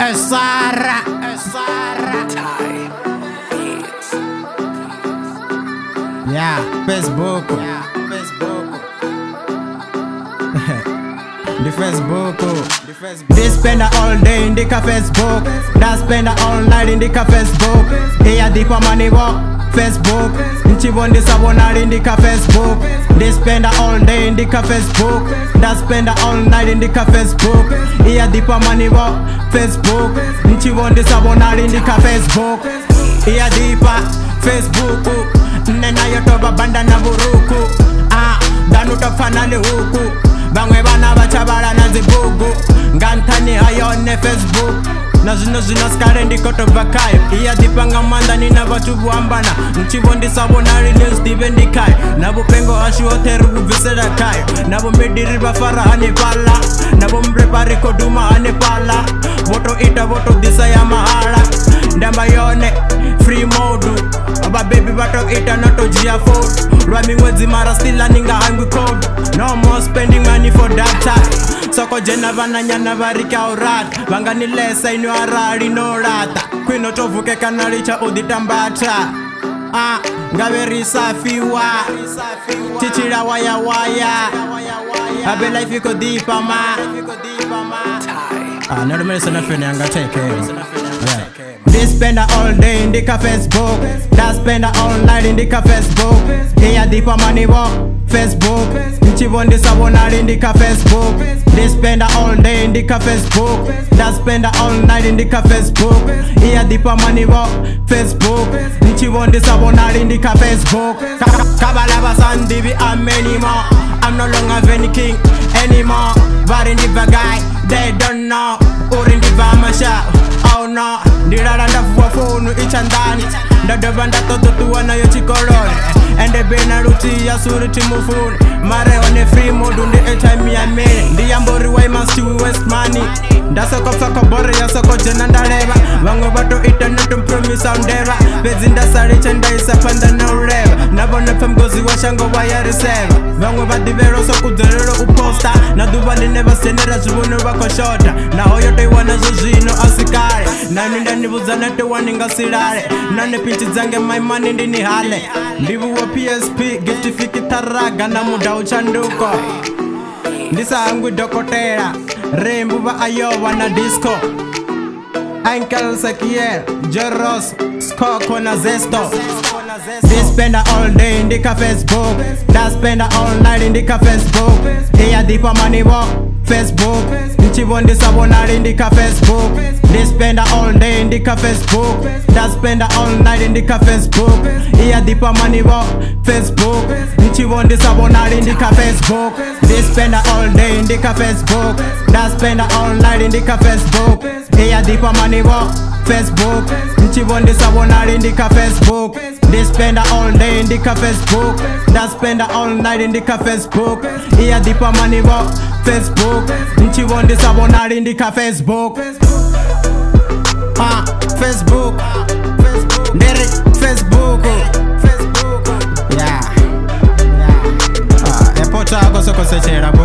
Sara. Yeah, Facebook. The Facebook. They spend all day in the Facebook. That spend all night in the Facebook. Here deeper money walk. Facebook. Nchi bonde sabona in the Facebook. They spend all day in the Facebook. That spend all night in the Facebook. Here deeper money walk. Facebook. Nchi bonde sabona in the Facebook. Here deeper Facebook. Nena yotoba banda na buruku. Danuta fanale huku. Bangwe bana bachabala na zibugu. Ngantani hayone Facebook. Na zino skare ndikoto bakayo. Iya dipanga manda nina batu buambana. Nchibondi sabona release divendikai. Nabo pengo ashu hoteru visera kayo. Nabo midiri bafara hane pala. Nabo mprepare koduma hane pala. Voto ita voto disa ya mahala. Ndamba yone free modu. Aba baby bato ita nato jia food. Rami mwezi mara still ninga hangwi code. No more spending money for that time. Soko jena vana nyana varika urat. Vanga nilesa inu arari no rata. Kwino tovuke kanalicha uditambata. Ngaveri safiwa. Chichira waya waya. Abe life iko deeper ma. Nado melisa na fene anga take care. They spend all day in the Facebook. That spend all night in the Facebook. Here deeper money walk. Facebook. Nchi bonde sabona in the Facebook. They spend all day in the Facebook. That spend all night in the Facebook. Here deeper money walk. Facebook. Nchi bonde sabona in the Facebook. Kabalaba sandibi I'm anymore. I'm no longer Venny King anymore. But in the guy they don't know. Or in the Vamasha. Oh no. Ndiraranda fuwa phone ichandani. Ndadabanda toto tuwana yo chikolone. Ende bena ruti ya suriti mufuni. Mare one free mode undi time ya mene. Ndiyambori wai must you waste money. Ndasoko soko bore ya soko jena ndareva. Wango bato itanetu mpromisa undeva. Bezinda sari chenda isa panda na ureva. Nabone femgozi wa shango wa ya reseva. Wango badivero soku derero uposta. Nadubali neva senera zubune wako shota. Na hoyo taiwana zuzino asikare. Nani ndani buzanete waninga sirare. Nane pinchi zange my money ndini hale. Ndivu wa PSP gifti fiki taraga na muda uchanduko. Ndisa angwi dokotera. Rembu wa ayowa na disco. Uncle Sakiel, Joros, Skoko na Zesto. They spend all day in the Facebook. That spend all night in the Facebook. Here deeper money walk. Facebook. Nchi bonde sabona in the Facebook. They spend all day in the Facebook. That spend all night in the Facebook. Here deeper money walk. Facebook. Nchi bonde sabona in the Facebook. They spend all day in the Facebook. That spend all night in the Facebook. Here deeper money walk. Facebook. Nchi bonde sabona in the Facebook. They spend all day in the Facebook. That spend all night in the Facebook. Here deeper money walk. Facebook. Nchi bonde sabona in the Facebook. Facebook. Ndere Facebook. Yeah. Epota ako soko sechera.